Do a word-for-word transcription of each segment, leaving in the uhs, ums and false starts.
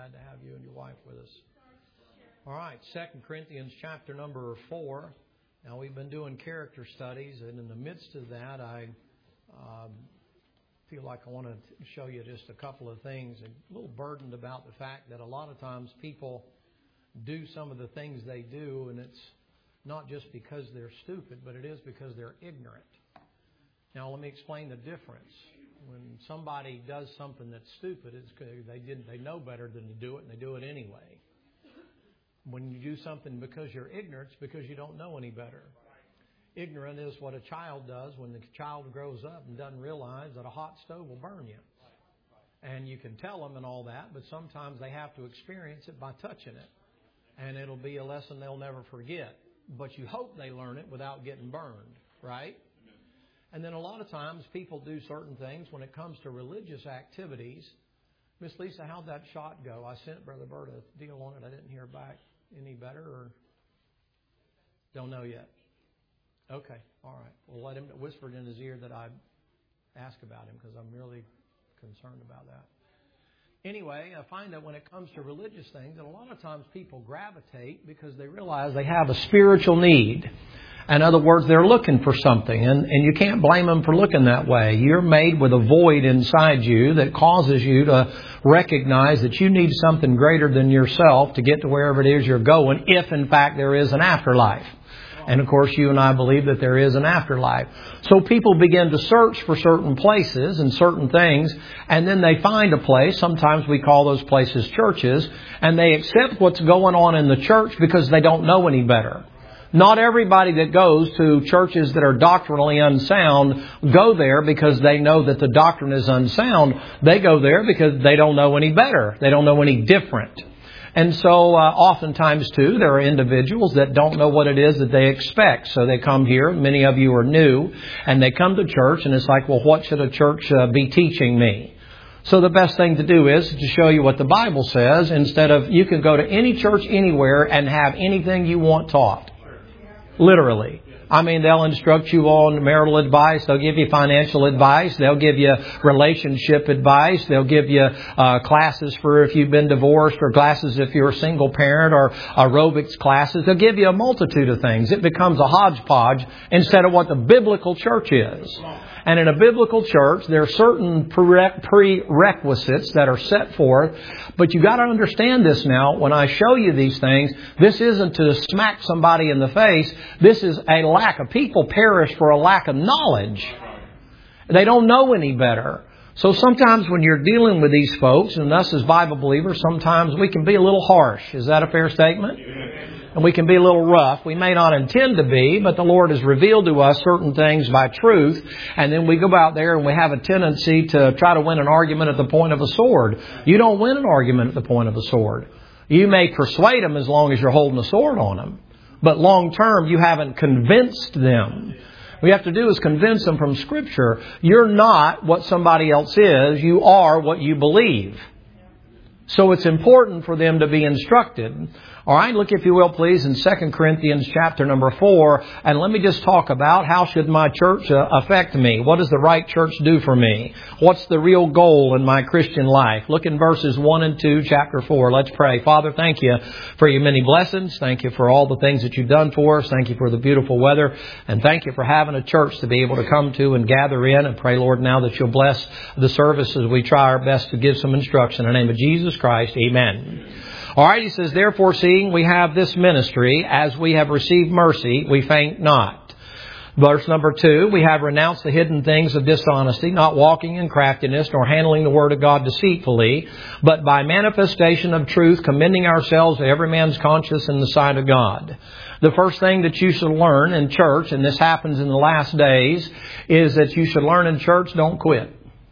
Glad to have you and your wife with us. All right, Second Corinthians chapter number four. Now, we've been doing character studies, and in the midst of that, I um, feel like I want to show you just a couple of things. A little burdened about the fact that a lot of times people do some of the things they do, and it's not just because they're stupid, but it is because they're ignorant. Now, let me explain the difference. When somebody does something that's stupid, it's they didn't they know better than to do it, and they do it anyway. When you do something because you're ignorant, it's because you don't know any better. Ignorant is what a child does when the child grows up and doesn't realize that a hot stove will burn you. And you can tell them and all that, but sometimes they have to experience it by touching it. And it'll be a lesson they'll never forget. But you hope they learn it without getting burned, right? And then a lot of times people do certain things when it comes to religious activities. Miss Lisa, how'd that shot go? I sent Brother Bert a deal on it. I didn't hear back any better, or don't know yet. Okay, all right. Well, let him whisper in his ear that I ask about him because I'm really concerned about that. Anyway, I find that when it comes to religious things, that a lot of times people gravitate because they realize they have a spiritual need. In other words, they're looking for something, and, and you can't blame them for looking that way. You're made with a void inside you that causes you to recognize that you need something greater than yourself to get to wherever it is you're going, if in fact there is an afterlife. And of course, you and I believe that there is an afterlife. So people begin to search for certain places and certain things, and then they find a place. Sometimes we call those places churches, and they accept what's going on in the church because they don't know any better. Not everybody that goes to churches that are doctrinally unsound go there because they know that the doctrine is unsound. They go there because they don't know any better. They don't know any different. And so uh, oftentimes, too, there are individuals that don't know what it is that they expect. So they come here, many of you are new, and they come to church, and it's like, well, what should a church uh, be teaching me? So the best thing to do is to show you what the Bible says, instead of you can go to any church anywhere and have anything you want taught. Literally. I mean, they'll instruct you on marital advice. They'll give you financial advice. They'll give you relationship advice. They'll give you uh, classes for if you've been divorced, or classes if you're a single parent, or aerobics classes. They'll give you a multitude of things. It becomes a hodgepodge instead of what the biblical church is. And in a biblical church, there are certain prerequisites that are set forth. But you've got to understand this now. When I show you these things, this isn't to smack somebody in the face. This is a lack of people perish for a lack of knowledge. They don't know any better. So sometimes when you're dealing with these folks, and us as Bible believers, sometimes we can be a little harsh. Is that a fair statement? And we can be a little rough. We may not intend to be, but the Lord has revealed to us certain things by truth. And then we go out there and we have a tendency to try to win an argument at the point of a sword. You don't win an argument at the point of a sword. You may persuade them as long as you're holding a sword on them. But long term, you haven't convinced them. What you have to do is convince them from Scripture. You're not what somebody else is. You are what you believe. So it's important for them to be instructed. All right, look, if you will, please, in Second Corinthians chapter number four. And let me just talk about how should my church uh, affect me? What does the right church do for me? What's the real goal in my Christian life? Look in verses one and two, chapter four. Let's pray. Father, thank you for your many blessings. Thank you for all the things that you've done for us. Thank you for the beautiful weather. And thank you for having a church to be able to come to and gather in. And pray, Lord, now that you'll bless the service as we try our best to give some instruction. In the name of Jesus Christ, amen. All right, he says, therefore, seeing we have this ministry, as we have received mercy, we faint not. Verse number two, we have renounced the hidden things of dishonesty, not walking in craftiness, nor handling the word of God deceitfully, but by manifestation of truth, commending ourselves to every man's conscience in the sight of God. The first thing that you should learn in church, and this happens in the last days, is that you should learn in church, don't quit.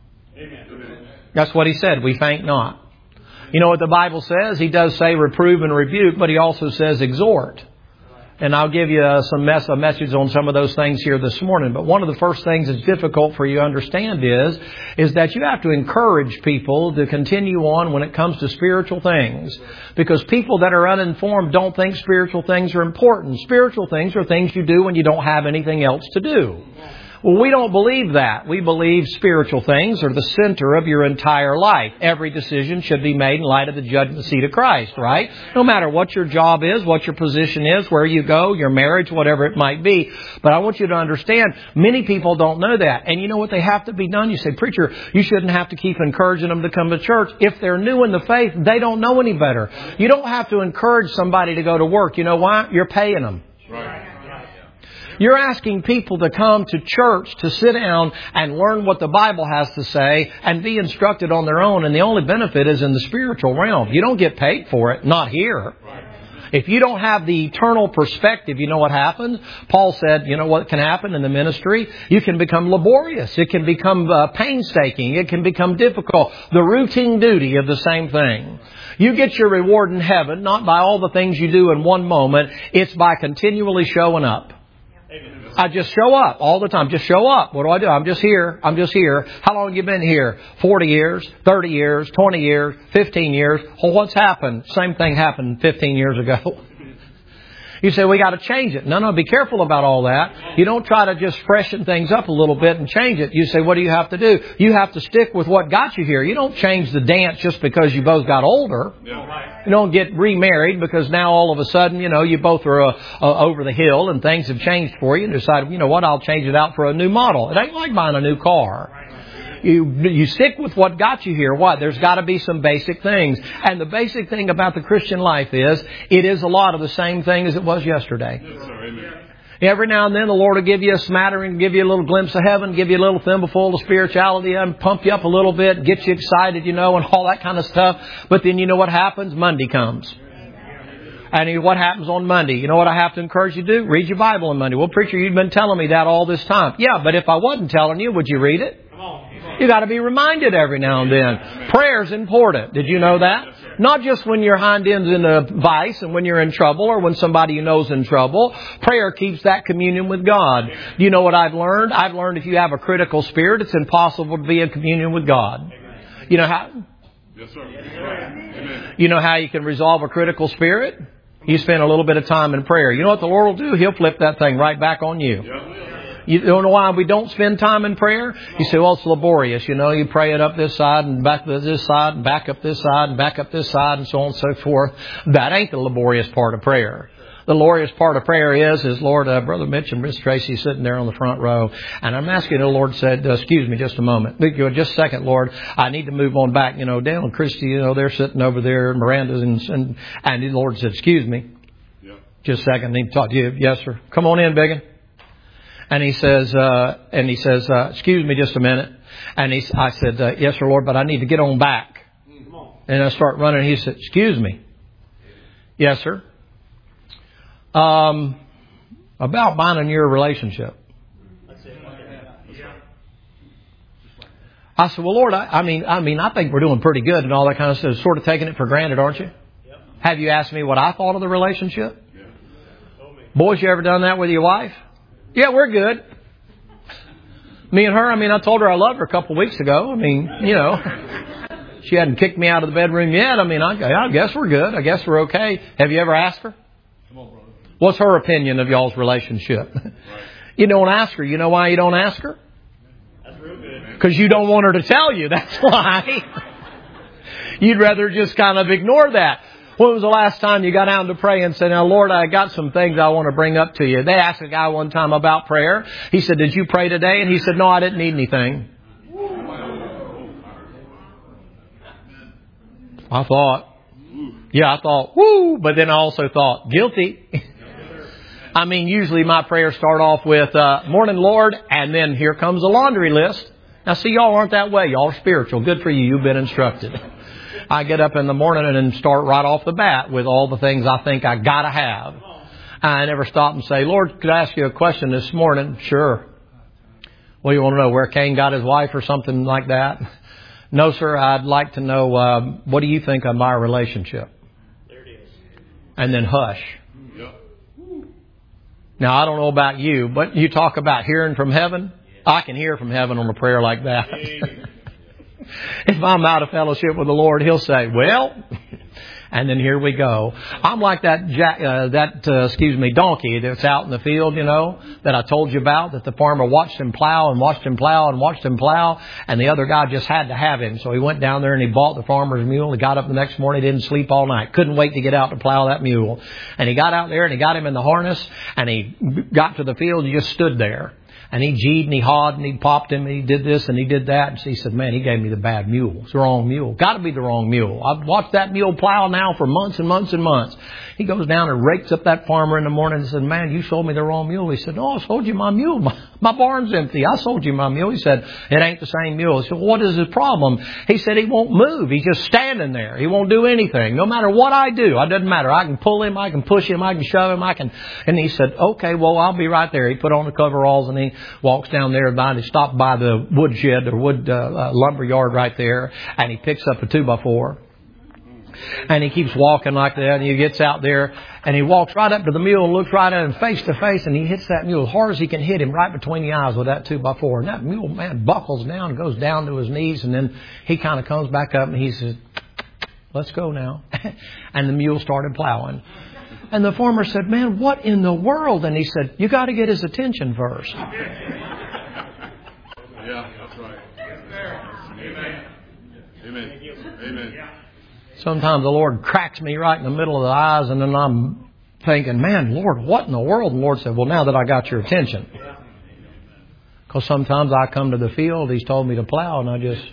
Amen. That's what he said, we faint not. You know what the Bible says? He does say reprove and rebuke, but he also says exhort. And I'll give you some mess, a message on some of those things here this morning. But one of the first things that's difficult for you to understand is, is that you have to encourage people to continue on when it comes to spiritual things. Because people that are uninformed don't think spiritual things are important. Spiritual things are things you do when you don't have anything else to do. Well, we don't believe that. We believe spiritual things are the center of your entire life. Every decision should be made in light of the judgment seat of Christ, right? No matter what your job is, what your position is, where you go, your marriage, whatever it might be. But I want you to understand, many people don't know that. And you know what? They have to be done. You say, preacher, you shouldn't have to keep encouraging them to come to church. If they're new in the faith, they don't know any better. You don't have to encourage somebody to go to work. You know why? You're paying them. Right. You're asking people to come to church to sit down and learn what the Bible has to say and be instructed on their own. And the only benefit is in the spiritual realm. You don't get paid for it. Not here. If you don't have the eternal perspective, you know what happens? Paul said, you know what can happen in the ministry? You can become laborious. It can become uh, painstaking. It can become difficult. The routine duty of the same thing. You get your reward in heaven, not by all the things you do in one moment. It's by continually showing up. I just show up all the time. Just show up. What do I do? I'm just here. I'm just here. How long have you been here? forty years, thirty years, twenty years, fifteen years. Well, what's happened? Same thing happened fifteen years ago. You say, we got to change it. No, no, be careful about all that. You don't try to just freshen things up a little bit and change it. You say, what do you have to do? You have to stick with what got you here. You don't change the dance just because you both got older. You don't get remarried because now all of a sudden, you know, you both are uh, uh, over the hill and things have changed for you and decide, you know what, I'll change it out for a new model. It ain't like buying a new car. You you stick with what got you here. What? There's got to be some basic things. And the basic thing about the Christian life is, it is a lot of the same thing as it was yesterday. Yes, sir. Amen. Every now and then the Lord will give you a smattering, give you a little glimpse of heaven, give you a little thimbleful of spirituality and pump you up a little bit, get you excited, you know, and all that kind of stuff. But then you know what happens? Monday comes. And what happens on Monday? You know what I have to encourage you to do? Read your Bible on Monday. Well, preacher, you've been telling me that all this time. Yeah, but if I wasn't telling you, would you read it? You got to be reminded every now and then. Prayer's important. Did you know that? Not just when your hind end's in a vice and when you're in trouble or when somebody you know's in trouble. Prayer keeps that communion with God. Do you know what I've learned? I've learned if you have a critical spirit, it's impossible to be in communion with God. You know how? Yes, sir. You know how you can resolve a critical spirit? You spend a little bit of time in prayer. You know what the Lord will do? He'll flip that thing right back on you. You don't know why we don't spend time in prayer? You say, well, it's laborious. You know, you pray it up this side and back to this side and back up this side and back up this side and so on and so forth. That ain't the laborious part of prayer. The laborious part of prayer is, is Lord, uh, Brother Mitch and Miss Tracy sitting there on the front row. And I'm asking the Lord said, uh, excuse me just a moment. Just a second, Lord. I need to move on back. You know, Dale and Christy, you know, they're sitting over there, Miranda's, and, and, and the Lord said, excuse me. Yeah. Just a second. I need to talk to you. Yes, sir. Come on in, Biggin. And he says, uh, and he says, uh, excuse me just a minute. And he, I said, uh, yes, sir, Lord, but I need to get on back. And I start running. He said, excuse me. Yes, sir. Um, about binding your relationship. I said, well, Lord, I, I mean, I mean, I think we're doing pretty good and all that kind of stuff. Sort of taking it for granted, aren't you? Yep. Have you asked me what I thought of the relationship? Yeah. Boys, you ever done that with your wife? Yeah, we're good. Me and her, I mean, I told her I loved her a couple of weeks ago. I mean, you know, she hadn't kicked me out of the bedroom yet. I mean, I, I guess we're good. I guess we're okay. Have you ever asked her? Come on, brother. What's her opinion of y'all's relationship? Right. You don't ask her. You know why you don't ask her? That's real good. Because you don't want her to tell you. That's why. You'd rather just kind of ignore that. When was the last time you got down to pray and said, now, Lord, I got some things I want to bring up to you? They asked a guy one time about prayer. He said, did you pray today? And he said, no, I didn't need anything. I thought, yeah, I thought, whoo, but then I also thought, guilty. I mean, usually my prayers start off with, uh, morning, Lord, and then here comes a laundry list. Now, see, y'all aren't that way. Y'all are spiritual. Good for you. You've been instructed. I get up in the morning and start right off the bat with all the things I think I gotta have. I never stop and say, Lord, could I ask you a question this morning? Sure. Well, you want to know where Cain got his wife or something like that? No, sir. I'd like to know, uh, what do you think of my relationship? There it is. And then hush. Yep. Now, I don't know about you, but you talk about hearing from heaven. I can hear from heaven on a prayer like that. If I'm out of fellowship with the Lord, He'll say, well, And then here we go. I'm like that, jack, uh, that uh, excuse me, donkey that's out in the field, you know, that I told you about, that the farmer watched him plow and watched him plow and watched him plow. And the other guy just had to have him. So he went down there and he bought the farmer's mule. He got up the next morning, didn't sleep all night. Couldn't wait to get out to plow that mule. And he got out there and he got him in the harness and he got to the field and he just stood there. And he G'd and he hawed and he popped him and he did this and he did that. And he said, man, he gave me the bad mule. It's the wrong mule. Got to be the wrong mule. I've watched that mule plow now for months and months and months. He goes down and rakes up that farmer in the morning and said, man, you sold me the wrong mule. He said, no, I sold you my mule. My, my barn's empty. I sold you my mule. He said, it ain't the same mule. He said, well, what is his problem? He said, he won't move. He's just standing there. He won't do anything. No matter what I do, it doesn't matter. I can pull him. I can push him. I can shove him. I can. And he said, okay, well, I'll be right there. He put on the coveralls and he walks down there by, he stopped by the woodshed or wood uh, uh, lumber yard right there, and he picks up a two by four. And he keeps walking like that, and he gets out there, and he walks right up to the mule and looks right at him face to face, and he hits that mule as hard as he can hit him right between the eyes with that two by four. And that mule, man, buckles down and goes down to his knees, and then he kind of comes back up and he says, let's go now. And the mule started plowing. And the farmer said, man, what in the world? And he said, you got to get his attention first. Yeah, that's right. Amen. Amen. Amen. Sometimes the Lord cracks me right in the middle of the eyes, and then I'm thinking, man, Lord, what in the world? And the Lord said, well, now that I got your attention. Because sometimes I come to the field, He's told me to plow, and I just...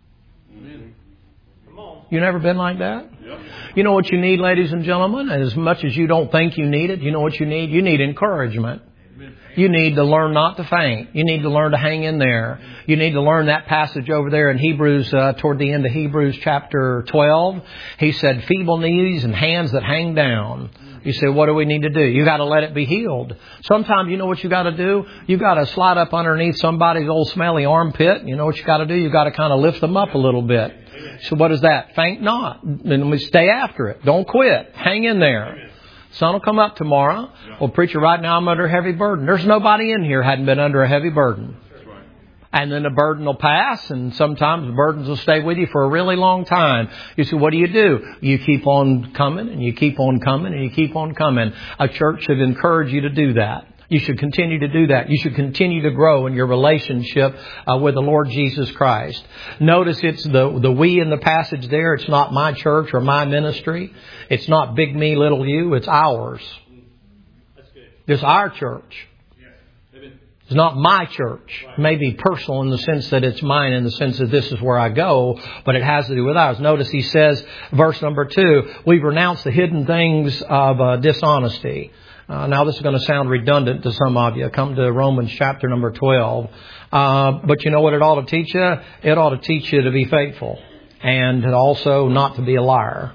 You never been like that? You know what you need, ladies and gentlemen? As much as you don't think you need it, you know what you need? You need encouragement. You need to learn not to faint. You need to learn to hang in there. You need to learn that passage over there in Hebrews, uh, toward the end of Hebrews chapter twelve. He said, feeble knees and hands that hang down. You say, what do we need to do? You got to let it be healed. Sometimes you know what you got to do? You got to slide up underneath somebody's old smelly armpit. You know what you got to do? You got to kind of lift them up a little bit. So what is that? Faint not. Then we stay after it. Don't quit. Hang in there. Sun will come up tomorrow. Well, preacher, right now I'm under a heavy burden. There's nobody in here hadn't been under a heavy burden. And then the burden will pass, and sometimes the burdens will stay with you for a really long time. You say, what do you do? You keep on coming, and you keep on coming, and you keep on coming. A church should encourage you to do that. You should continue to do that. You should continue to grow in your relationship uh, with the Lord Jesus Christ. Notice it's the, the we in the passage there. It's not my church or my ministry. It's not big me, little you. It's ours. It's our church. It's not my church. It may be personal in the sense that it's mine, in the sense that this is where I go, but it has to do with ours. Notice he says, verse number two, we've renounced the hidden things of uh, dishonesty. Uh, now this is going to sound redundant to some of you. Come to Romans chapter number twelve. Uh, but you know what it ought to teach you? It ought to teach you to be faithful and also not to be a liar.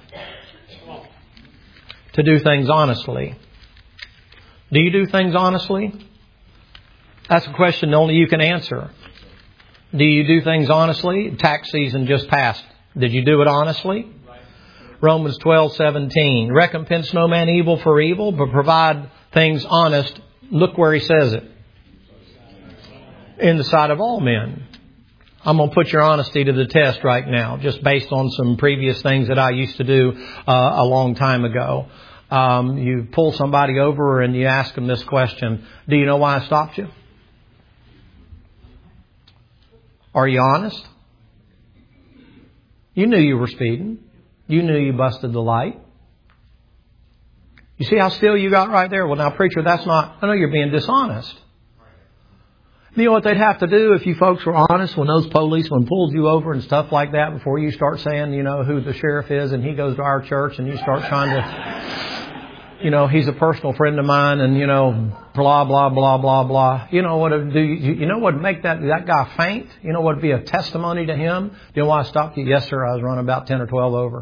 To do things honestly. Do you do things honestly? That's a question only you can answer. Do you do things honestly? Tax season just passed. Did you do it honestly? Romans twelve seventeen. Recompense no man evil for evil, but provide things honest. Look where he says it. In the sight of all men. I'm going to put your honesty to the test right now, just based on some previous things that I used to do uh, a long time ago. Um, you pull somebody over and you ask them this question. Do you know why I stopped you? Are you honest? You knew you were speeding. You knew you busted the light. You see how still you got right there? Well, now, preacher, that's not... I know you're being dishonest. You know what they'd have to do if you folks were honest when those policemen pulled you over and stuff like that before you start saying, you know, who the sheriff is and he goes to our church and you start trying to, you know, he's a personal friend of mine and, you know, blah, blah, blah, blah, blah. You know what would do? You know what would make that, that guy faint? You know what would be a testimony to him? Do you know why I stopped you? Yes, sir, I was running about ten or twelve over.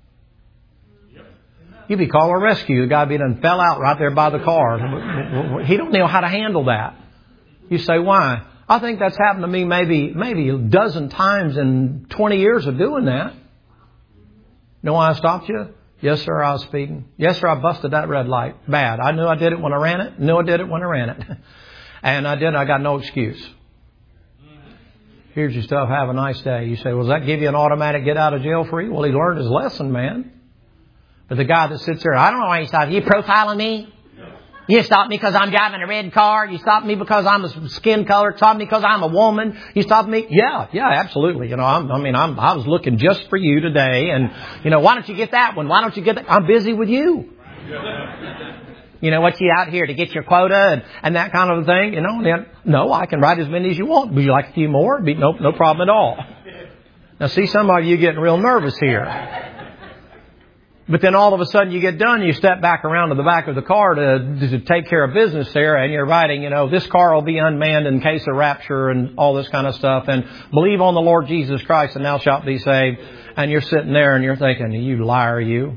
You'd be called a rescue. The guy be done fell out right there by the car. He don't know how to handle that. You say, why? I think that's happened to me maybe maybe a dozen times in twenty years of doing that. Know why I stopped you? Yes, sir, I was speeding. Yes, sir, I busted that red light. Bad. I knew I did it when I ran it. Knew I did it when I ran it. And I did. I got no excuse. Here's your stuff. Have a nice day. You say, well, does that give you an automatic get out of jail free? Well, he learned his lesson, man. Or the guy that sits there, I don't know why you stop. You profiling me? You stop me because I'm driving a red car. You stop me because I'm a skin color. You stop me because I'm a woman. You stop me. Yeah, yeah, absolutely. You know, I'm, I mean, I'm, I was looking just for you today. And, you know, why don't you get that one? Why don't you get that? I'm busy with you. You know, what, you out here to get your quota and, and that kind of thing? You know, then, no, I can write as many as you want. Would you like a few more? Be, no, no problem at all. Now, see, some of you getting real nervous here. But then all of a sudden you get done, you step back around to the back of the car to, to take care of business there, and you're writing, you know, this car will be unmanned in case of rapture and all this kind of stuff, and believe on the Lord Jesus Christ and thou shalt be saved. And you're sitting there and you're thinking, you liar, you.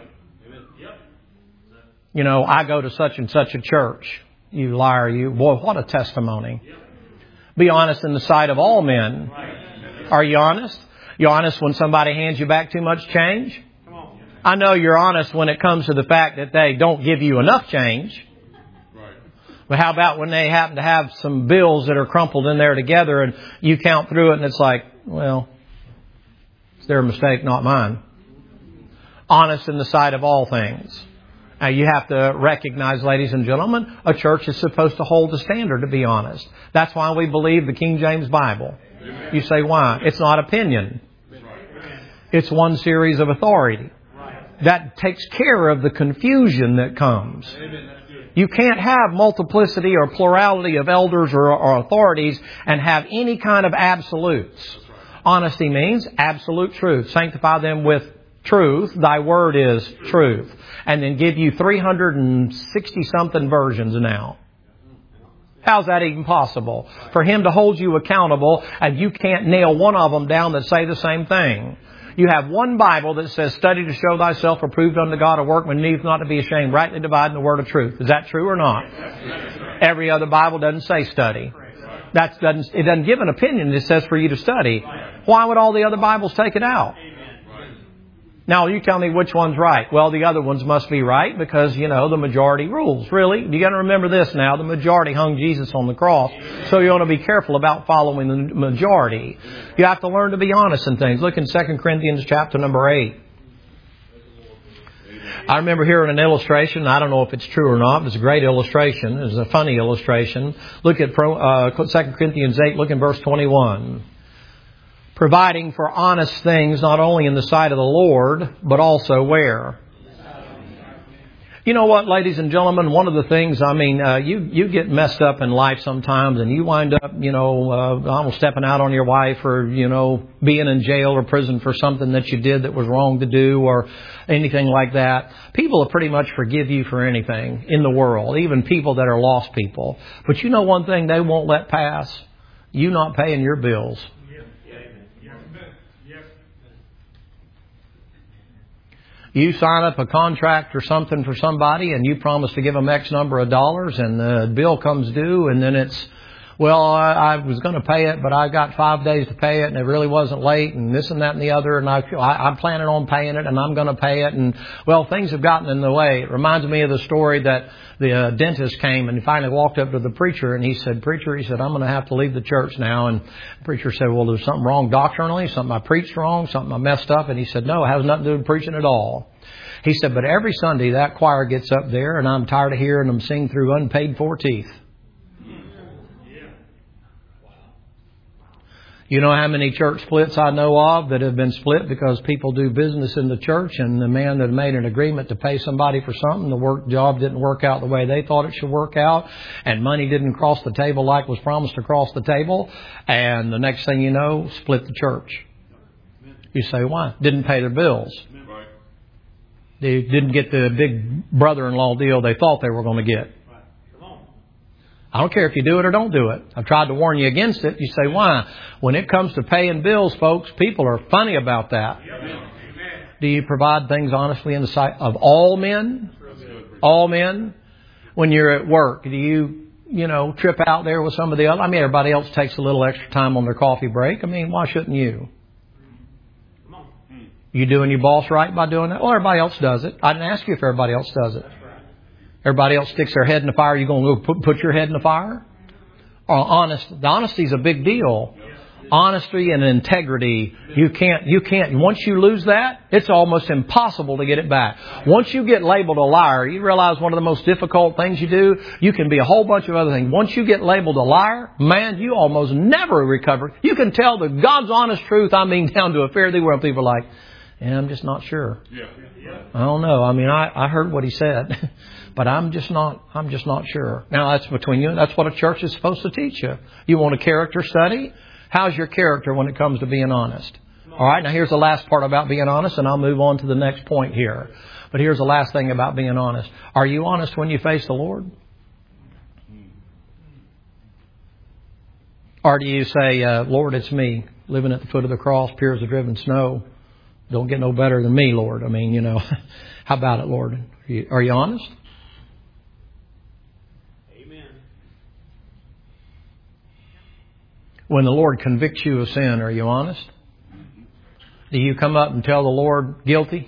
You know, I go to such and such a church. You liar, you. Boy, what a testimony. Be honest in the sight of all men. Are you honest? You honest when somebody hands you back too much change? I know you're honest when it comes to the fact that they don't give you enough change. Right. But how about when they happen to have some bills that are crumpled in there together and you count through it and it's like, well, it's their mistake, not mine. Honest in the sight of all things. Now you have to recognize, ladies and gentlemen, a church is supposed to hold the standard to be honest. That's why we believe the King James Bible. Amen. You say, why? It's not opinion. It's one series of authority. That takes care of the confusion that comes. You can't have multiplicity or plurality of elders or, or authorities and have any kind of absolutes. Honesty means absolute truth. Sanctify them with truth. Thy word is truth. And then give you three hundred sixty something versions now. How's that even possible? For Him to hold you accountable and you can't nail one of them down that say the same thing. You have one Bible that says, study to show thyself approved unto God, a workman needs not to be ashamed, rightly dividing the word of truth. Is that true or not? Every other Bible doesn't say study. That doesn't, it doesn't give an opinion. It says for you to study. Why would all the other Bibles take it out? Now, you tell me which one's right. Well, the other ones must be right because, you know, the majority rules. Really? You got to remember this now. The majority hung Jesus on the cross. So you want to be careful about following the majority. You have to learn to be honest in things. Look in Second Corinthians chapter number eight. I remember hearing an illustration. I don't know if it's true or not, but it's a great illustration. It's a funny illustration. Look at uh, Second Corinthians eight. Look in verse twenty-one. Providing for honest things, not only in the sight of the Lord, but also where? You know what, ladies and gentlemen, one of the things, I mean, uh, you, you get messed up in life sometimes and you wind up, you know, uh, almost stepping out on your wife or, you know, being in jail or prison for something that you did that was wrong to do or anything like that. People will pretty much forgive you for anything in the world, even people that are lost people. But you know one thing they won't let pass? You not paying your bills. You sign up a contract or something for somebody and you promise to give them X number of dollars and the bill comes due and then it's, well, I, I was going to pay it, but I got five days to pay it and it really wasn't late and this and that and the other and I, I, I'm planning on paying it and I'm going to pay it and, well, things have gotten in the way. It reminds me of the story that the uh, dentist came and he finally walked up to the preacher and he said, preacher, he said, I'm going to have to leave the church now. And the preacher said, well, there's something wrong doctrinally, something I preached wrong, something I messed up. And he said, no, it has nothing to do with preaching at all. He said, but every Sunday that choir gets up there and I'm tired of hearing them sing through unpaid for teeth. You know how many church splits I know of that have been split because people do business in the church and the man that made an agreement to pay somebody for something, the work job didn't work out the way they thought it should work out and money didn't cross the table like was promised to cross the table. And the next thing you know, split the church. You say, why? Didn't pay their bills. They didn't get the big brother-in-law deal they thought they were going to get. I don't care if you do it or don't do it. I've tried to warn you against it. You say, why? When it comes to paying bills, folks, people are funny about that. Amen. Do you provide things honestly in the sight of all men? All men? When you're at work, do you, you know, trip out there with some of the other? I mean, everybody else takes a little extra time on their coffee break. I mean, why shouldn't you? You doing your boss right by doing that? Well, everybody else does it. I didn't ask you if everybody else does it. Everybody else sticks their head in the fire. You going to go put, put your head in the fire? Or honest, the honesty is a big deal. Honesty and integrity, you can't, you can't, once you lose that, it's almost impossible to get it back. Once you get labeled a liar, you realize one of the most difficult things you do, you can be a whole bunch of other things. Once you get labeled a liar, man, you almost never recover. You can tell the God's honest truth, I mean, down to a fair thing where people are like, yeah, I'm just not sure. I don't know. I mean, I, I heard what he said, but I'm just not, I'm just not sure. Now that's between you. That's what a church is supposed to teach you. You want a character study? How's your character when it comes to being honest? All right, now here's the last part about being honest, and I'll move on to the next point here. But here's the last thing about being honest. Are you honest when you face the Lord? Or do you say, uh, Lord, it's me, living at the foot of the cross, pure as the driven snow. Don't get no better than me, Lord. I mean, you know, how about it, Lord? Are you, are you honest? When the Lord convicts you of sin, are you honest? Do you come up and tell the Lord guilty?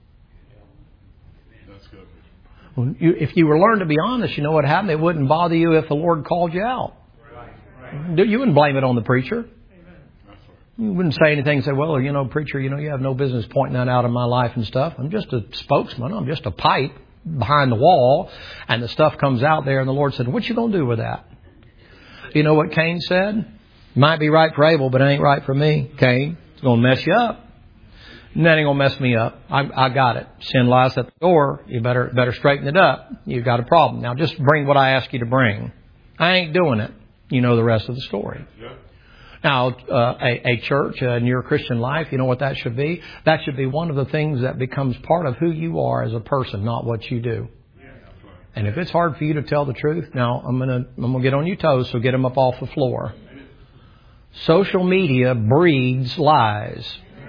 That's good. Well, you, if you were learned to be honest, you know what happened? It wouldn't bother you if the Lord called you out. Right. Right. You wouldn't blame it on the preacher. Right. You wouldn't say anything and say, well, you know, preacher, you know, you have no business pointing that out in my life and stuff. I'm just a spokesman. I'm just a pipe behind the wall. And the stuff comes out there and the Lord said, what you going to do with that? You know what Cain said? Might be right for Abel, but it ain't right for me, Cain. It's going to mess you up. And that ain't going to mess me up. I, I got it. Sin lies at the door. You better better straighten it up. You've got a problem. Now just bring what I ask you to bring. I ain't doing it. You know the rest of the story. Yeah. Now, uh, a, a church uh, in your Christian life, you know what that should be? That should be one of the things that becomes part of who you are as a person, not what you do. Yeah, that's right. And if it's hard for you to tell the truth, now I'm going to I'm gonna get on your toes, so get them up off the floor. Social media breeds lies.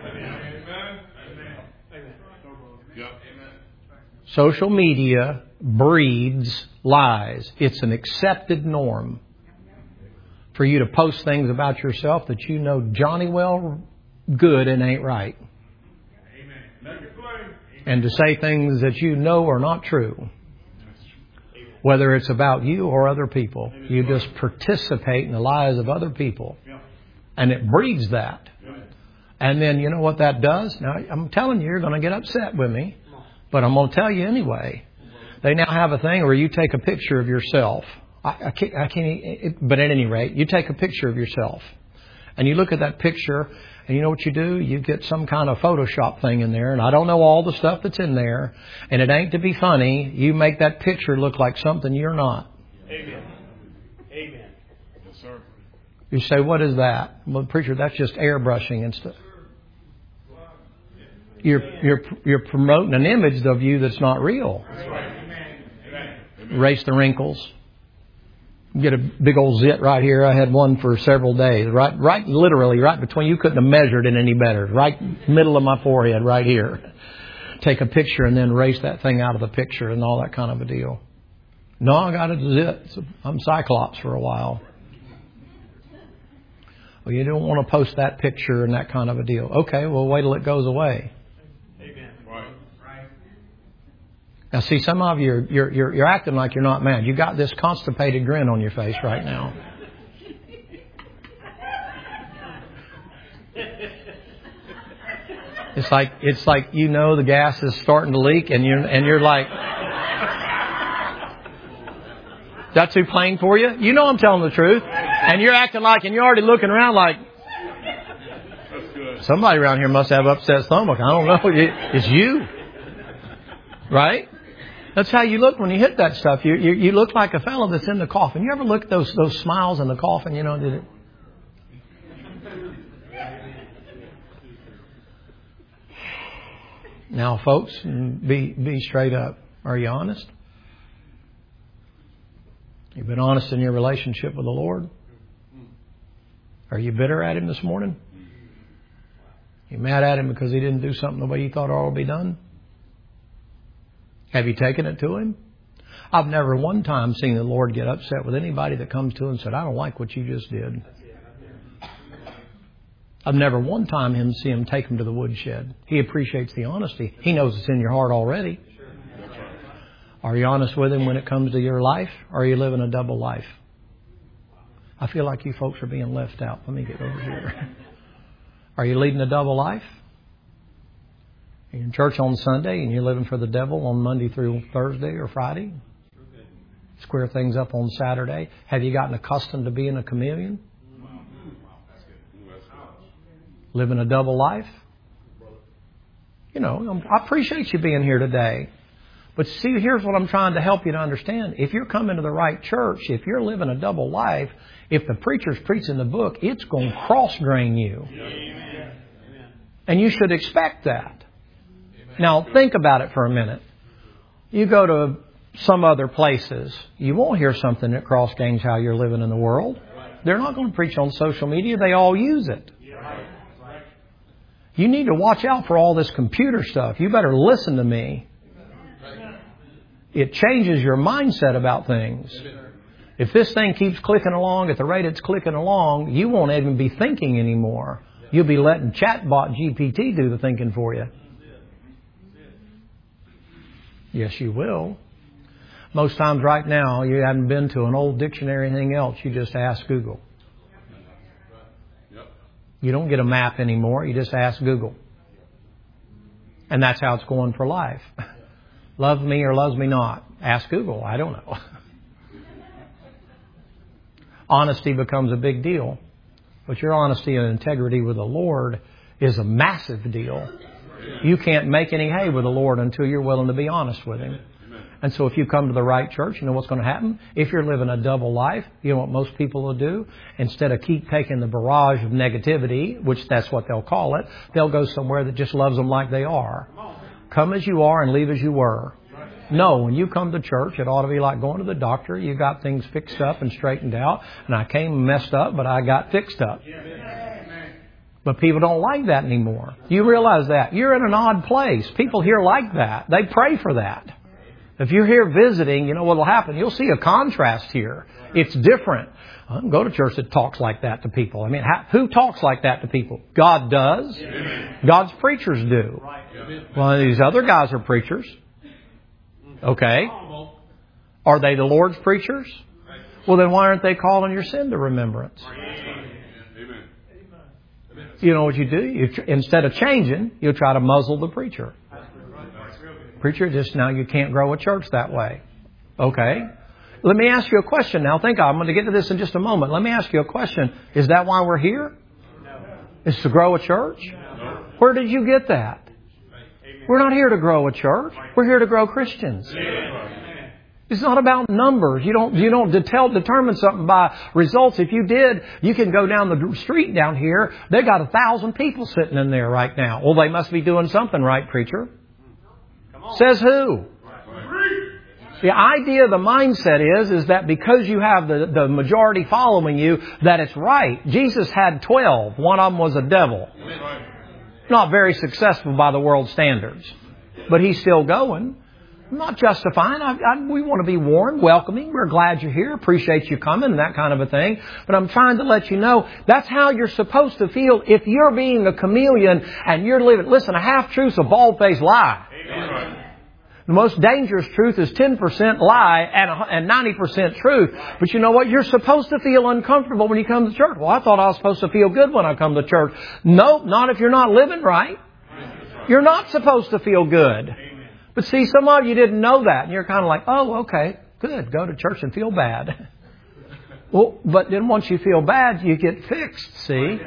Social media breeds lies. It's an accepted norm for you to post things about yourself that you know Johnny well good and ain't right. And to say things that you know are not true. Whether it's about you or other people. You just participate in the lies of other people. And it breeds that. And then you know what that does? Now, I'm telling you, you're going to get upset with me. But I'm going to tell you anyway. They now have a thing where you take a picture of yourself. I, I can't, I can't it, but at any rate, you take a picture of yourself. And you look at that picture, and you know what you do? You get some kind of Photoshop thing in there. And I don't know all the stuff that's in there. And it ain't to be funny. You make that picture look like something you're not. Amen. Amen. Yes, sir. You say, what is that? Well, preacher, that's just airbrushing and stuff. You're you're you're promoting an image of you that's not real. That's right. Amen. Erase the wrinkles. Get a big old zit right here. I had one for several days. Right, right, literally, right between. You couldn't have measured it any better. Right middle of my forehead, right here. Take a picture and then erase that thing out of the picture and all that kind of a deal. No, I got a zit. I'm Cyclops for a while. Well, you don't want to post that picture and that kind of a deal. Okay, well, wait till it goes away. Amen. Right. Right. Now, see, some of you, you're, you're, you're, you're acting like you're not mad. You got this constipated grin on your face right now. It's like, it's like, you know, the gas is starting to leak and you're, and you're like, that's too plain for you? You know I'm telling the truth. And you're acting like, and you're already looking around like, somebody around here must have upset stomach. I don't know. It's you. Right? That's how you look when you hit that stuff. You, you, you look like a fellow that's in the coffin. You ever look at those, those smiles in the coffin? You know, did it? Now, folks, be, be straight up. Are you honest? You've been honest in your relationship with the Lord? Are you bitter at Him this morning? You mad at Him because He didn't do something the way you thought it ought to be done? Have you taken it to Him? I've never one time seen the Lord get upset with anybody that comes to Him and said, I don't like what you just did. I've never one time him see Him take Him to the woodshed. He appreciates the honesty. He knows it's in your heart already. Are you honest with Him when it comes to your life? Or are you living a double life? I feel like you folks are being left out. Let me get over here. Are you leading a double life? Are you in church on Sunday and you're living for the devil on Monday through Thursday or Friday? Square things up on Saturday. Have you gotten accustomed to being a chameleon? Living a double life? You know, I appreciate you being here today. But see, here's what I'm trying to help you to understand. If you're coming to the right church, if you're living a double life, if the preacher's preaching the book, it's going to cross-grain you. Amen. And you should expect that. Amen. Now, think about it for a minute. You go to some other places, you won't hear something that cross-grains how you're living in the world. They're not going to preach on social media. They all use it. You need to watch out for all this computer stuff. You better listen to me. It changes your mindset about things. If this thing keeps clicking along at the rate it's clicking along, you won't even be thinking anymore. You'll be letting chatbot G P T do the thinking for you. Yes, you will. Most times right now, you haven't been to an old dictionary or anything else. You just ask Google. You don't get a map anymore. You just ask Google. And that's how it's going for life. Loves me or loves me not. Ask Google. I don't know. Honesty becomes a big deal. But your honesty and integrity with the Lord is a massive deal. You can't make any hay with the Lord until you're willing to be honest with Him. And so if you come to the right church, you know what's going to happen? If you're living a double life, you know what most people will do? Instead of keep taking the barrage of negativity, which that's what they'll call it, they'll go somewhere that just loves them like they are. Come as you are and leave as you were. No, when you come to church, it ought to be like going to the doctor. You got things fixed up and straightened out. And I came messed up, but I got fixed up. But people don't like that anymore. You realize that. You're in an odd place. People here like that. They pray for that. If you're here visiting, you know what will happen? You'll see a contrast here. It's different. I don't go to church that talks like that to people. I mean, how, who talks like that to people? God does. Amen. God's preachers do. Well, these other guys are preachers. Okay. Are they the Lord's preachers? Well, then why aren't they calling your sin to remembrance? You know what you do? You, instead of changing, you'll try to muzzle the preacher. Preacher, just now you can't grow a church that way. Okay. Let me ask you a question now. Think I'm going to get to this in just a moment. Let me ask you a question. Is that why we're here? No. Is to grow a church? No. Where did you get that? We're not here to grow a church. We're here to grow Christians. Amen. It's not about numbers. You don't you don't detel, determine something by results. If you did, you can go down the street down here. They got a thousand people sitting in there right now. Well, they must be doing something right, preacher. Says who? The idea, the mindset is, is that because you have the, the majority following you, that it's right. Jesus had twelve. One of them was a devil. Not very successful by the world standards. But he's still going. I'm not justifying. I, I, we want to be warm, welcoming. We're glad you're here. Appreciate you coming and that kind of a thing. But I'm trying to let you know that's how you're supposed to feel if you're being a chameleon and you're living. Listen, a half-truth's a bald-faced lie. Amen. The most dangerous truth is ten percent lie and ninety percent truth. But you know what? You're supposed to feel uncomfortable when you come to church. Well, I thought I was supposed to feel good when I come to church. Nope, not if you're not living right. You're not supposed to feel good. But see, some of you didn't know that. And you're kind of like, oh, okay, good. Go to church and feel bad. Well, but then once you feel bad, you get fixed, see?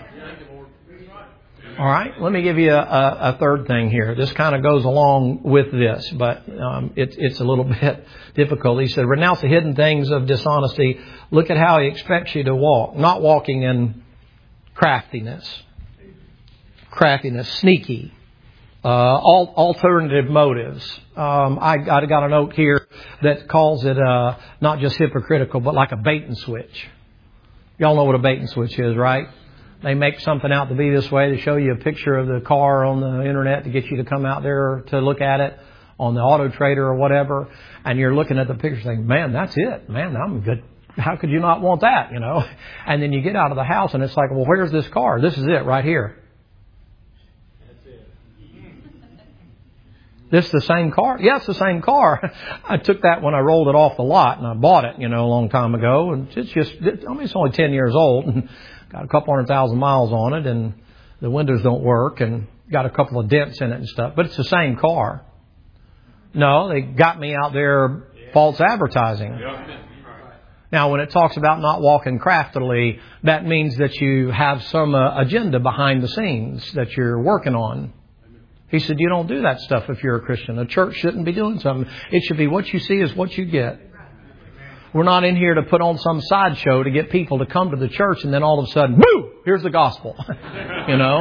All right, let me give you a, a, a third thing here. This kind of goes along with this, but um, it, it's a little bit difficult. He said, renounce the hidden things of dishonesty. Look at how he expects you to walk. Not walking in craftiness, craftiness, sneaky, uh, all, alternative motives. Um, I, I got a note here that calls it uh, not just hypocritical, but like a bait and switch. Y'all know what a bait and switch is, right? They make something out to be this way. They show you a picture of the car on the internet to get you to come out there to look at it on the Auto Trader or whatever. And you're looking at the picture saying, man, that's it. Man, I'm good. How could you not want that, you know? And then you get out of the house and it's like, well, where's this car? This is it right here. That's it. This is the same car? Yeah, it's the same car. I took that when I rolled it off the lot, and I bought it, you know, a long time ago. And it's just, I mean, it's only ten years old, and got a couple hundred thousand miles on it, and the windows don't work, and got a couple of dents in it and stuff. But it's the same car. No, they got me out there false advertising. Now, when it talks about not walking craftily, that means that you have some uh, agenda behind the scenes that you're working on. He said, you don't do that stuff if you're a Christian. A church shouldn't be doing something. It should be what you see is what you get. We're not in here to put on some sideshow to get people to come to the church and then all of a sudden, woo, here's the gospel. You know?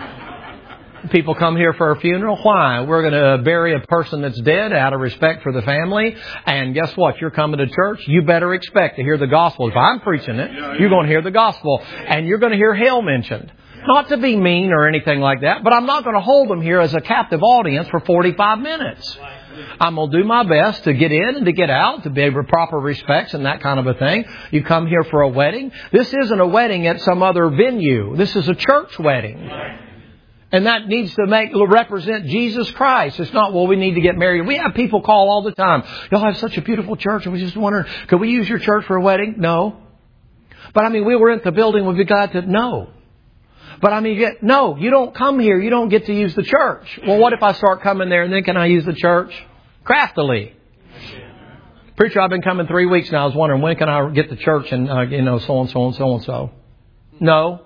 People come here for a funeral. Why? We're going to bury a person that's dead out of respect for the family. And guess what? You're coming to church. You better expect to hear the gospel. If I'm preaching it, you're going to hear the gospel. And you're going to hear hell mentioned. Not to be mean or anything like that, but I'm not going to hold them here as a captive audience for forty-five minutes. I'm going to do my best to get in and to get out, to be with proper respects and that kind of a thing. You come here for a wedding. This isn't a wedding at some other venue. This is a church wedding. And that needs to make represent Jesus Christ. It's not, well, we need to get married. We have people call all the time. Y'all have such a beautiful church. And we just wondering, could we use your church for a wedding? No. But I mean, we were at the building when we got to, no. But I mean, you get, no, you don't come here. You don't get to use the church. Well, what if I start coming there and then can I use the church? Craftily. Preacher, I've been coming three weeks now. I was wondering, when can I get the church and, uh, you know, so and so and so and so. No.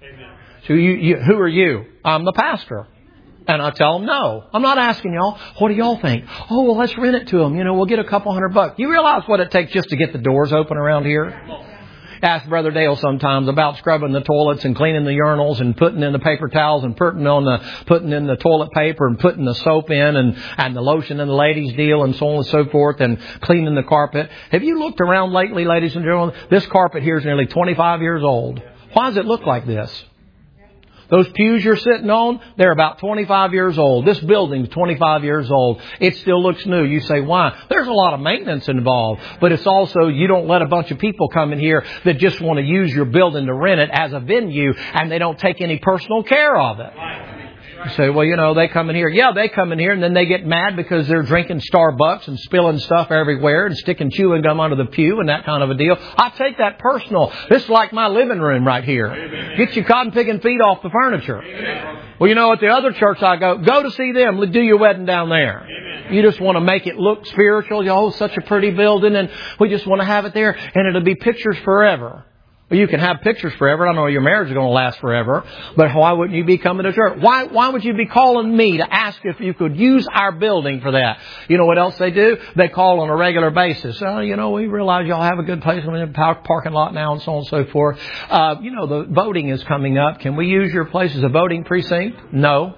So you, you, who are you? I'm the pastor. And I tell them, no. I'm not asking y'all, what do y'all think? Oh, well, let's rent it to them. You know, we'll get a couple hundred bucks. You realize what it takes just to get the doors open around here? Ask Brother Dale sometimes about scrubbing the toilets and cleaning the urinals and putting in the paper towels and putting on the putting in the toilet paper and putting the soap in and, and the lotion in the ladies' deal and so on and so forth and cleaning the carpet. Have you looked around lately, ladies and gentlemen? This carpet here is nearly twenty-five years old. Why does it look like this? Those pews you're sitting on, they're about twenty-five years old. This building's twenty-five years old. It still looks new. You say, why? There's a lot of maintenance involved. But it's also, you don't let a bunch of people come in here that just want to use your building to rent it as a venue, and they don't take any personal care of it. You say, well, you know, they come in here. Yeah, they come in here and then they get mad because they're drinking Starbucks and spilling stuff everywhere and sticking chewing gum under the pew and that kind of a deal. I take that personal. This is like my living room right here. Amen. Get your cotton picking feet off the furniture. Amen. Well, you know, at the other church I go, go to see them. Do your wedding down there. Amen. You just want to make it look spiritual. Oh, such a pretty building, and we just want to have it there, and it'll be pictures forever. Well, you can have pictures forever. I know your marriage is going to last forever. But why wouldn't you be coming to church? Why, why would you be calling me to ask if you could use our building for that? You know what else they do? They call on a regular basis. Oh, you know, we realize y'all have a good place in the parking lot now and so on and so forth. Uh, you know, the voting is coming up. Can we use your place as a voting precinct? No.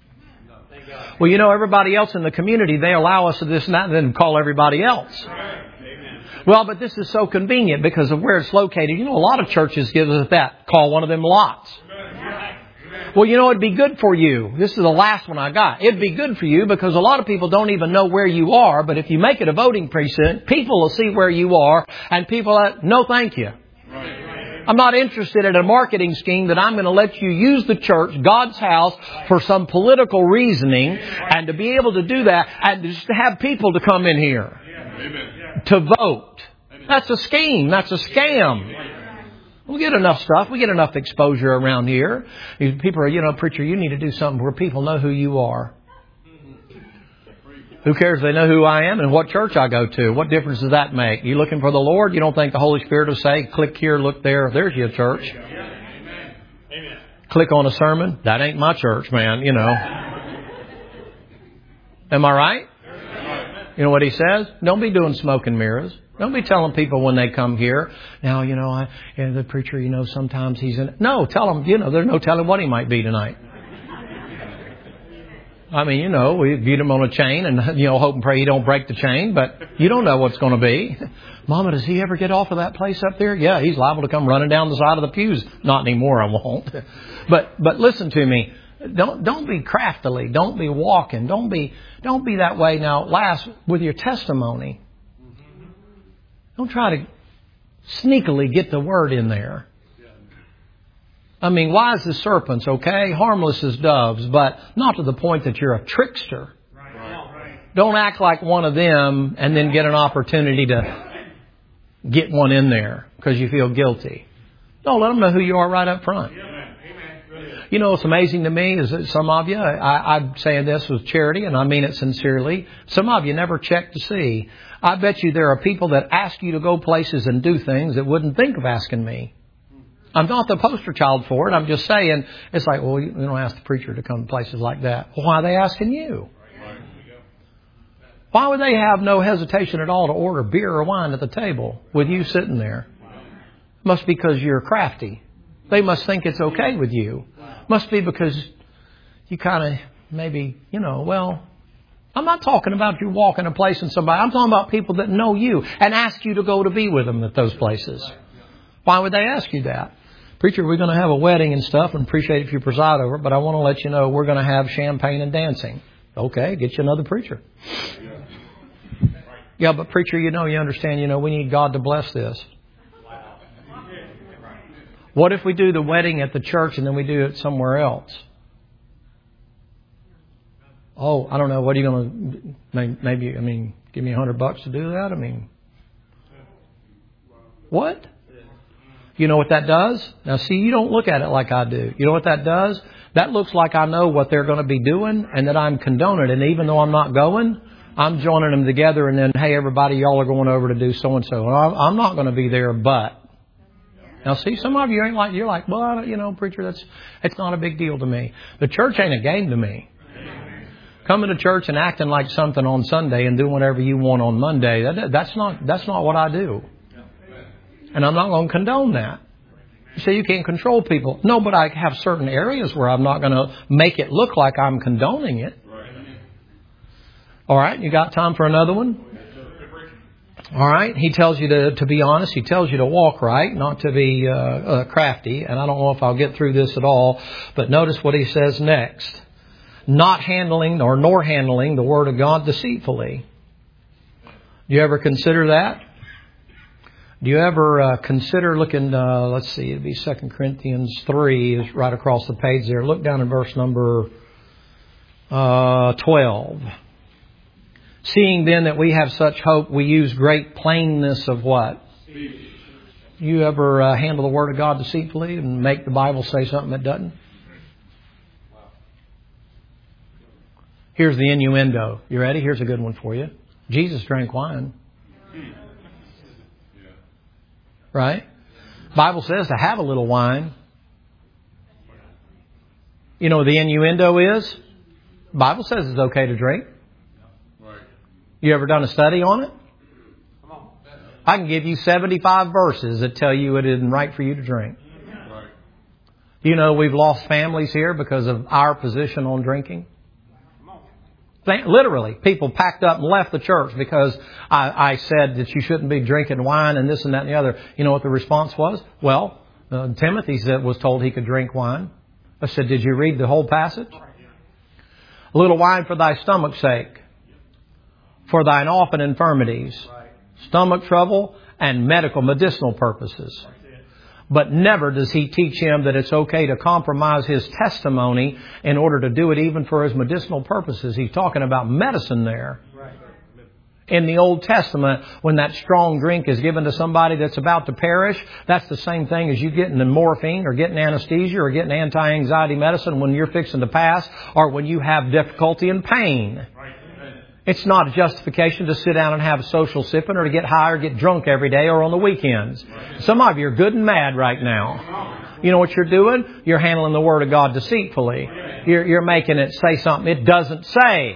Well, you know, everybody else in the community, they allow us to this and that and then call everybody else. Well, but this is so convenient because of where it's located. You know, a lot of churches give us that. Call one of them lots. Well, you know, it'd be good for you. This is the last one I got. It'd be good for you because a lot of people don't even know where you are. But if you make it a voting precinct, people will see where you are. And people are, no, thank you. I'm not interested in a marketing scheme that I'm going to let you use the church, God's house, for some political reasoning. And to be able to do that and just to have people to come in here. Amen. To vote. That's a scheme. That's a scam. We get enough stuff. We get enough exposure around here. People are, you know, preacher, you need to do something where people know who you are. Who cares? They know who I am and what church I go to. What difference does that make? You looking for the Lord? You don't think the Holy Spirit will say, click here, look there. There's your church. Amen. Click on a sermon. That ain't my church, man. You know. Am I right? You know what he says? Don't be doing smoke and mirrors. Don't be telling people when they come here, now, you know, I, and the preacher, you know, sometimes he's in... No, tell them, you know, there's no telling what he might be tonight. I mean, you know, we beat him on a chain and, you know, hope and pray he don't break the chain, but you don't know what's going to be. Mama, does he ever get off of that place up there? Yeah, he's liable to come running down the side of the pews. Not anymore, I won't. But, but listen to me. Don't don't be craftily. Don't be walking. Don't be don't be that way. Now, last with your testimony. Don't try to sneakily get the word in there. I mean, wise as serpents, okay, harmless as doves, but not to the point that you're a trickster. Don't act like one of them and then get an opportunity to get one in there because you feel guilty. No, let them know who you are right up front. You know what's amazing to me is that some of you, I, I'm saying this with charity and I mean it sincerely, some of you never check to see. I bet you there are people that ask you to go places and do things that wouldn't think of asking me. I'm not the poster child for it. I'm just saying, it's like, well, you don't ask the preacher to come to places like that. Well, why are they asking you? Why would they have no hesitation at all to order beer or wine at the table with you sitting there? Must be because you're crafty. They must think it's okay with you. Must be because you kind of maybe, you know, well, I'm not talking about you walking a place and somebody. I'm talking about people that know you and ask you to go to be with them at those places. Why would they ask you that? Preacher, we're going to have a wedding and stuff and appreciate if you preside over it, but I want to let you know we're going to have champagne and dancing. Okay, get you another preacher. Yeah, but preacher, you know, you understand, you know, we need God to bless this. What if we do the wedding at the church and then we do it somewhere else? Oh, I don't know. What are you going to, maybe, I mean, give me a hundred bucks to do that? I mean, what? You know what that does? Now, see, you don't look at it like I do. You know what that does? That looks like I know what they're going to be doing and that I'm condoning it. And even though I'm not going, I'm joining them together and then, hey, everybody, y'all are going over to do so-and-so. And I'm not going to be there, but. Now, see, some of you ain't like, you're like, well, I don't, you know, preacher, that's, it's not a big deal to me. The church ain't a game to me. Coming to church and acting like something on Sunday and doing whatever you want on Monday, that, that's not, that's not what I do. And I'm not going to condone that. You say you can't control people. No, but I have certain areas where I'm not going to make it look like I'm condoning it. All right, you got time for another one? All right, he tells you to, to be honest. He tells you to walk right, not to be uh, uh, crafty. And I don't know if I'll get through this at all, but notice what he says next. Not handling or nor handling the Word of God deceitfully. Do you ever consider that? Do you ever uh, consider looking, uh, let's see, it'd be Second Corinthians three is right across the page there. Look down in verse number uh, twelve. Seeing then that we have such hope, we use great plainness of what? Speech. You ever uh, handle the Word of God deceitfully and make the Bible say something it doesn't? Here's the innuendo. You ready? Here's a good one for you. Jesus drank wine. Right? Bible says to have a little wine. You know what the innuendo is? Bible says it's okay to drink. You ever done a study on it? I can give you seventy-five verses that tell you it isn't right for you to drink. You know we've lost families here because of our position on drinking. Literally, people packed up and left the church because I, I said that you shouldn't be drinking wine and this and that and the other. You know what the response was? Well, uh, Timothy said, was told he could drink wine. I said, did you read the whole passage? A little wine for thy stomach's sake, for thine often infirmities, stomach trouble, and medical, medicinal purposes. But never does he teach him that it's okay to compromise his testimony in order to do it even for his medicinal purposes. He's talking about medicine there. In the Old Testament, when that strong drink is given to somebody that's about to perish, that's the same thing as you getting the morphine or getting anesthesia or getting anti-anxiety medicine when you're fixing to pass or when you have difficulty and pain. It's not a justification to sit down and have a social sipping or to get high or get drunk every day or on the weekends. Some of you are good and mad right now. You know what you're doing? You're handling the Word of God deceitfully. You're, you're making it say something it doesn't say.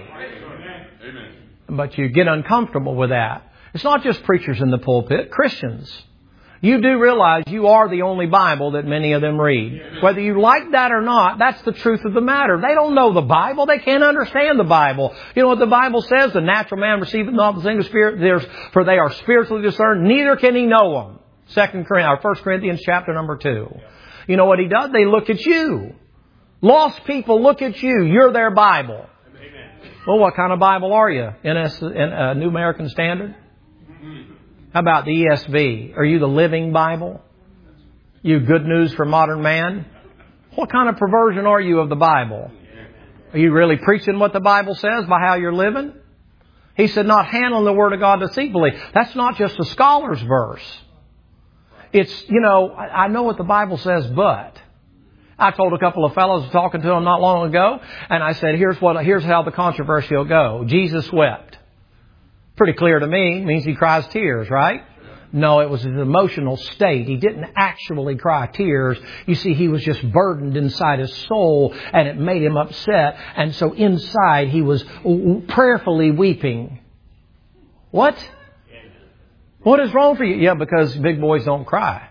But you get uncomfortable with that. It's not just preachers in the pulpit, Christians. You do realize you are the only Bible that many of them read. Whether you like that or not, that's the truth of the matter. They don't know the Bible. They can't understand the Bible. You know what the Bible says? The natural man receiveth not the things of spirit, there's, for they are spiritually discerned, neither can he know them. Second Corinthians, or First Corinthians chapter number two. You know what he does? They look at you. Lost people look at you. You're their Bible. Well, what kind of Bible are you? N S, uh, New American Standard? How about the E S V? Are you the Living Bible? You Good News for Modern Man? What kind of perversion are you of the Bible? Are you really preaching what the Bible says by how you're living? He said, not handling the Word of God deceitfully. That's not just a scholar's verse. It's, you know, I know what the Bible says, but... I told a couple of fellows talking to them not long ago, and I said, here's what, here's how the controversy will go. Jesus wept. Pretty clear to me. It means he cries tears, right? No, it was his emotional state. He didn't actually cry tears. You see, he was just burdened inside his soul, and it made him upset. And so inside he was prayerfully weeping. What? What is wrong for you? Yeah, because big boys don't cry.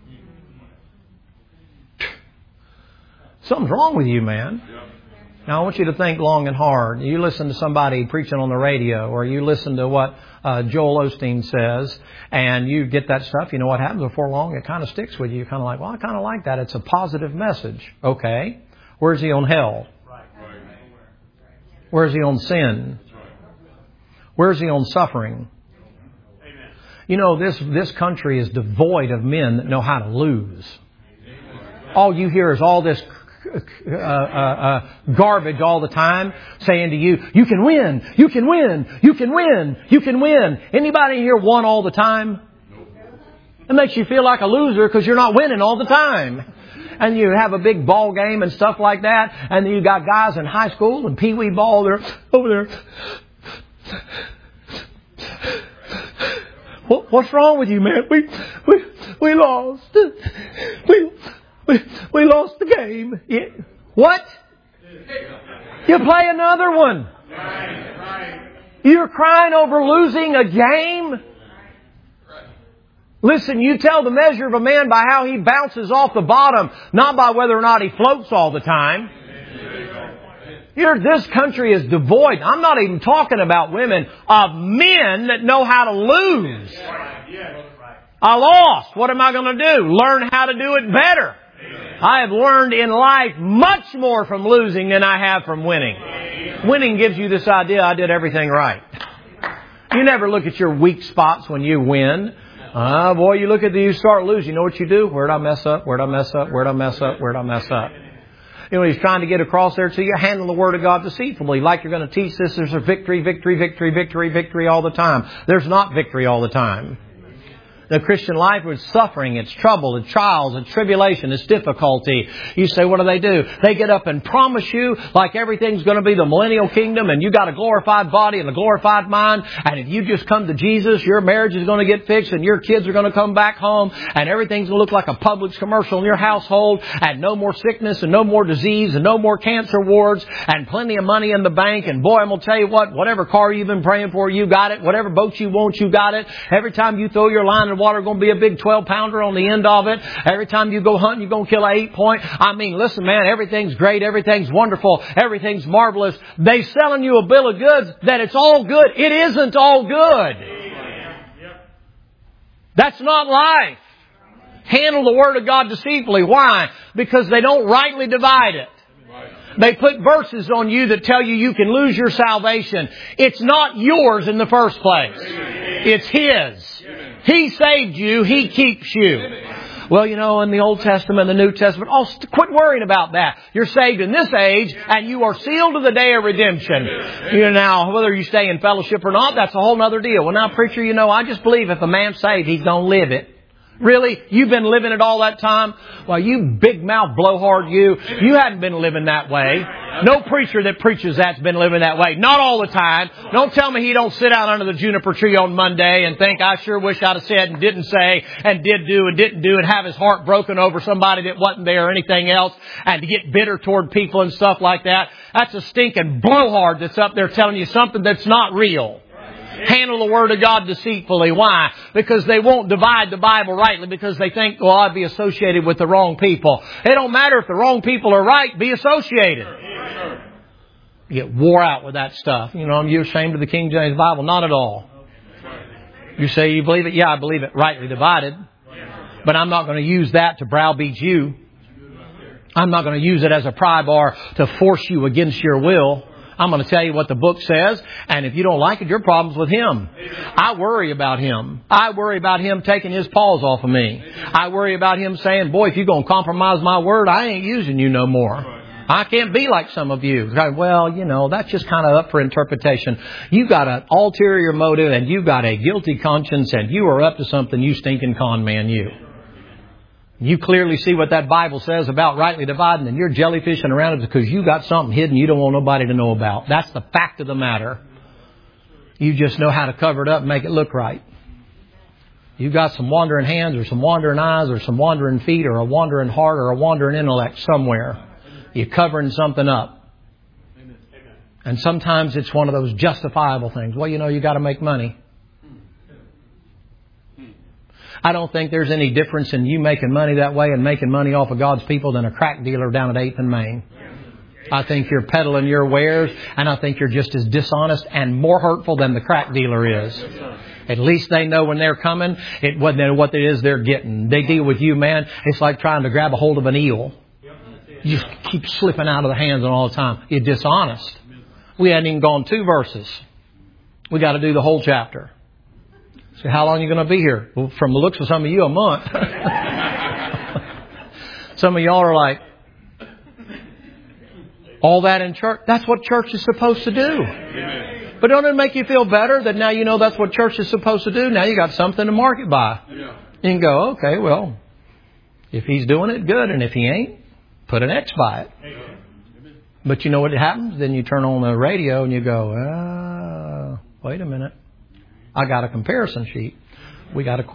Something's wrong with you, man. Now, I want you to think long and hard. You listen to somebody preaching on the radio, or you listen to what uh, Joel Osteen says, and you get that stuff. You know what happens before long? It kind of sticks with you. You're kind of like, well, I kind of like that. It's a positive message. Okay. Where's he on hell? Where's he on sin? Where's he on suffering? You know, this, this country is devoid of men that know how to lose. All you hear is all this Uh, uh, uh, garbage all the time saying to you, you can win, you can win, you can win, you can win. Anybody here won all the time? It makes you feel like a loser because you're not winning all the time. And you have a big ball game and stuff like that. And then you got guys in high school and pee-wee ball. They're over there. What, what's wrong with you, man? We, we, we lost. We, We, we lost the game. Yeah. What? You play another one. You're crying over losing a game? Listen, you tell the measure of a man by how he bounces off the bottom, not by whether or not he floats all the time. You're, this country is devoid. I'm not even talking about women, of men that know how to lose. I lost. What am I going to do? Learn how to do it better. I have learned in life much more from losing than I have from winning. Winning gives you this idea, I did everything right. You never look at your weak spots when you win. Ah, uh, boy, you look at the, you start losing. You know what you do? Where'd I mess up? Where'd I mess up? Where'd I mess up? Where'd I mess up? You know, he's trying to get across there to you. Handle the Word of God deceitfully. Like you're going to teach this, there's a victory, victory, victory, victory, victory all the time. There's not victory all the time. The Christian life is suffering, it's trouble, it's trials, it's tribulation, it's difficulty. You say, what do they do? They get up and promise you like everything's going to be the millennial kingdom and you got a glorified body and a glorified mind. And if you just come to Jesus, your marriage is going to get fixed and your kids are going to come back home and everything's going to look like a Publix commercial in your household and no more sickness and no more disease and no more cancer wards and plenty of money in the bank. And boy, I'm going to tell you what, whatever car you've been praying for, you got it. Whatever boat you want, you got it. Every time you throw your line in water, going to be a big twelve pounder on the end of it. Every time you go hunting, you're going to kill an eight point. I mean, listen, man, everything's great. Everything's wonderful. Everything's marvelous. They selling you a bill of goods that it's all good. It isn't all good. That's not life. Handle the Word of God deceitfully. Why? Because they don't rightly divide it. They put verses on you that tell you you can lose your salvation. It's not yours in the first place. It's His. He saved you. He keeps you. Well, you know, in the Old Testament, the New Testament, oh, quit worrying about that. You're saved in this age and you are sealed to the day of redemption. You know, now, whether you stay in fellowship or not, that's a whole other deal. Well, now, preacher, you know, I just believe if a man's saved, he's going to live it. Really? You've been living it all that time? Well, you big mouth blowhard, you. You hadn't been living that way. No preacher that preaches that's been living that way. Not all the time. Don't tell me he don't sit out under the juniper tree on Monday and think, I sure wish I'd have said and didn't say and did do and didn't do and have his heart broken over somebody that wasn't there or anything else and to get bitter toward people and stuff like that. That's a stinking blowhard that's up there telling you something that's not real. Handle the Word of God deceitfully. Why? Because they won't divide the Bible rightly because they think, well, I'd be associated with the wrong people. It don't matter if the wrong people are right. Be associated. You get wore out with that stuff. You know, are you ashamed of the King James Bible? Not at all. You say you believe it? Yeah, I believe it rightly divided. But I'm not going to use that to browbeat you. I'm not going to use it as a pry bar to force you against your will. I'm going to tell you what the book says, and if you don't like it, your problem's with him. I worry about him. I worry about him taking his paws off of me. I worry about him saying, boy, if you're going to compromise my word, I ain't using you no more. I can't be like some of you. Well, you know, that's just kind of up for interpretation. You've got an ulterior motive and you've got a guilty conscience and you are up to something, you stinking con man, you. You clearly see what that Bible says about rightly dividing and you're jellyfishing around it because you got something hidden you don't want nobody to know about. That's the fact of the matter. You just know how to cover it up and make it look right. You've got some wandering hands or some wandering eyes or some wandering feet or a wandering heart or a wandering intellect somewhere. You're covering something up. And sometimes it's one of those justifiable things. Well, you know, you got to make money. I don't think there's any difference in you making money that way and making money off of God's people than a crack dealer down at eighth and Main. I think you're peddling your wares, and I think you're just as dishonest and more hurtful than the crack dealer is. At least they know when they're coming, it what what it is they're getting. They deal with you, man. It's like trying to grab a hold of an eel. You just keep slipping out of the hands all the time. You're dishonest. We hadn't even gone two verses. We got to do the whole chapter. So how long are you going to be here? Well, from the looks of some of you, a month. Some of y'all are like, all that in church? That's what church is supposed to do. Amen. But don't it make you feel better that now you know that's what church is supposed to do? Now you got something to mark it by. Yeah. You can go, okay, well, if he's doing it, good. And if he ain't, put an X by it. Amen. But you know what happens? Then you turn on the radio and you go, ah, wait a minute. I got a comparison sheet. We got to